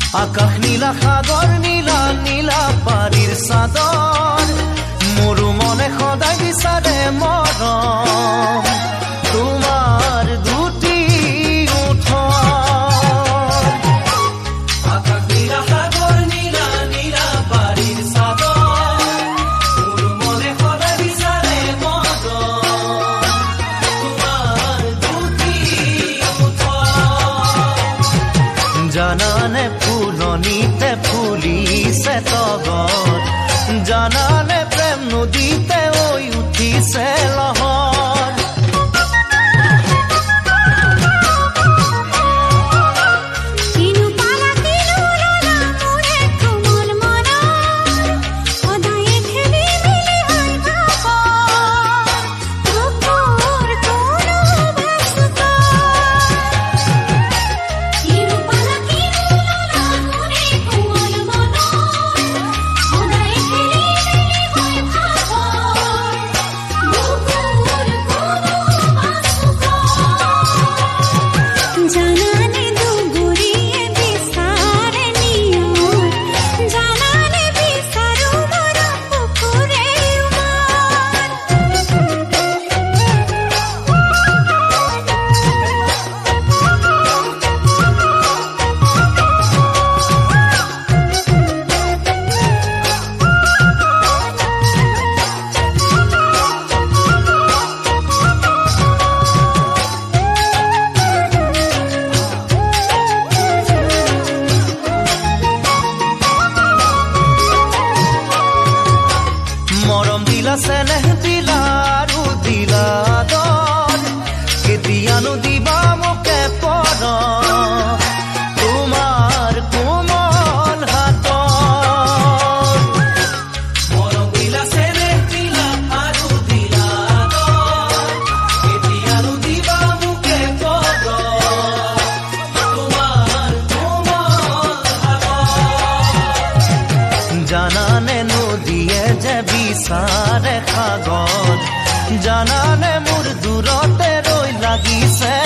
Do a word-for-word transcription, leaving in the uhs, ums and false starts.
আকাশ নীলা সাগৰ নীলা নীলা পাৰীৰ চাদৰ মোৰো মনে সদায় বিচাৰে মৰম তোমাৰ দুটি ওঠৰ আকাশ নীলা সাগৰ নীলা নীলা পাৰীৰ চাদৰ মোৰো মনে সদায় বিচাৰে মৰম তোমাৰ দুটি ওঠৰ জানানে ফুলনিতে ফুলিছে তগৰ জানানে প্ৰেম নদীতে ঐ উঠিছে লহৰ মৰম দিলা চেনেহ দিলা আৰু দিলা দৰ কেতিয়ানো দিবা মোকে পৰ তোমাৰ কোমল হাতৰ মৰম দিলা চেনেহ দিলা আৰু দিলা দৰ কেতিয়ানো দিবা মোকে পৰ তোমাৰ কোমল হাতৰ জানানে নদীয়ে যে বিচাৰে সাগৰ জানানে মোৰ দূৰতে ৰৈ লাগিছে